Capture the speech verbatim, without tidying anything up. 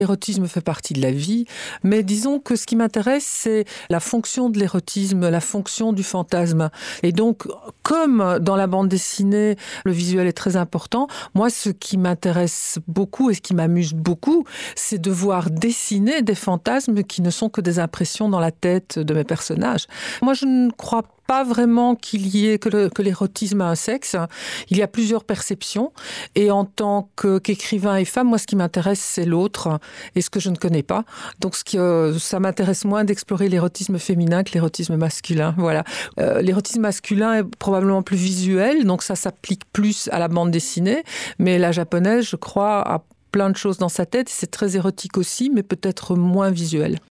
L'érotisme fait partie de la vie, mais disons que ce qui m'intéresse, c'est la fonction de l'érotisme, la fonction du fantasme. Et donc, comme dans la bande dessinée, le visuel est très important, moi, ce qui m'intéresse beaucoup et ce qui m'amuse beaucoup, c'est de voir dessiner des fantasmes qui ne sont que des impressions dans la tête de mes personnages. Moi, je ne crois pas pas vraiment qu'il y ait que, le, que l'érotisme a un sexe. Il y a plusieurs perceptions. Et en tant que, qu'écrivain et femme, moi, ce qui m'intéresse, c'est l'autre et ce que je ne connais pas. Donc, ce qui, euh, ça m'intéresse moins d'explorer l'érotisme féminin que l'érotisme masculin. Voilà. Euh, l'érotisme masculin est probablement plus visuel, donc ça s'applique plus à la bande dessinée. Mais la japonaise, je crois, a plein de choses dans sa tête. C'est très érotique aussi, mais peut-être moins visuel.